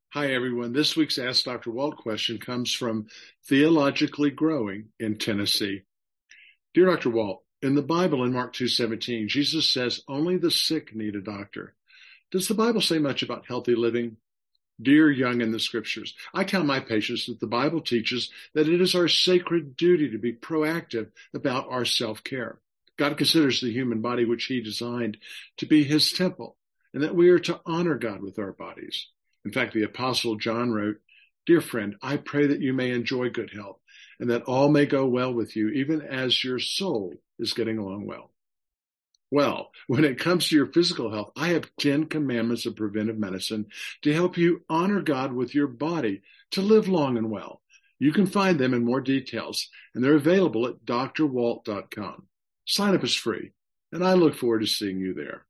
Hi, everyone. This week's Ask Dr. Walt question comes from Theologically Growing in Tennessee. Dear Dr. Walt, in the Bible in Mark 2:17, Jesus says only the sick need a doctor. Does the Bible say much about healthy living? Dear young in the scriptures, I tell my patients that the Bible teaches that it is our sacred duty to be proactive about our self-care. God considers the human body, which he designed, to be his temple, and that we are to honor God with our bodies. In fact, the Apostle John wrote, Dear friend, I pray that you may enjoy good health and that all may go well with you, even as your soul is getting along well. Well, when it comes to your physical health, I have 10 commandments of preventive medicine to help you honor God with your body to live long and well. You can find them in more details, and they're available at drwalt.com. Sign up is free, and I look forward to seeing you there.